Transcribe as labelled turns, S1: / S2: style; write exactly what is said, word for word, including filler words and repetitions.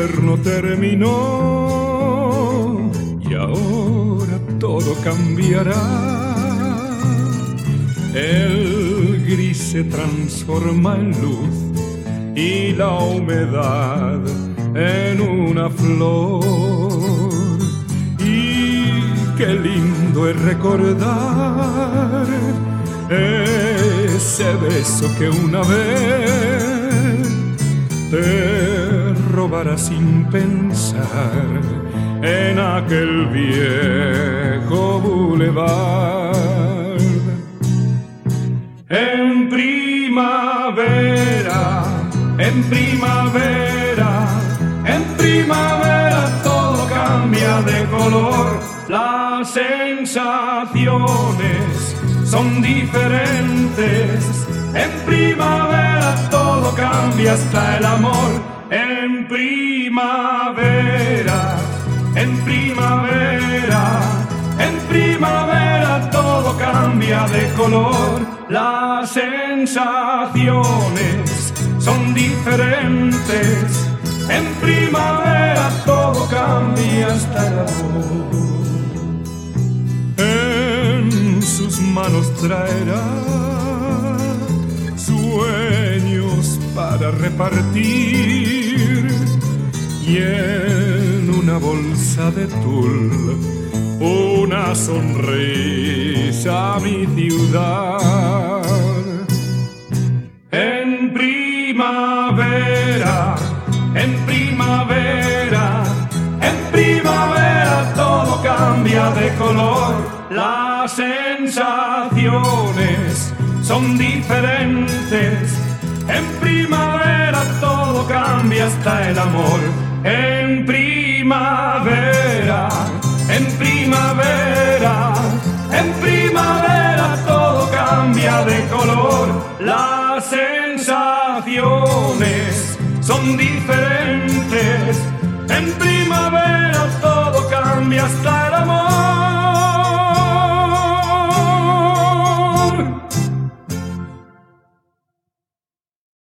S1: invierno terminó y ahora todo cambiará. El gris se transforma en luz y la humedad en una flor. Y qué lindo es recordar ese beso que una vez te robara sin pensar en aquel viejo bulevar. En primavera, en primavera, en primavera todo cambia de color. Las sensaciones son diferentes. En primavera todo cambia hasta el amor. En primavera, en primavera, en primavera todo cambia de color. Las sensaciones son diferentes. En primavera todo cambia hasta el amor. En sus manos traerá sueños para repartir y en una bolsa de tul una sonrisa a mi ciudad. En primavera, en primavera, en primavera todo cambia de color. Las sensaciones son diferentes. En primavera todo cambia hasta el amor. En primavera, en primavera, en primavera todo cambia de color. Las sensaciones son diferentes.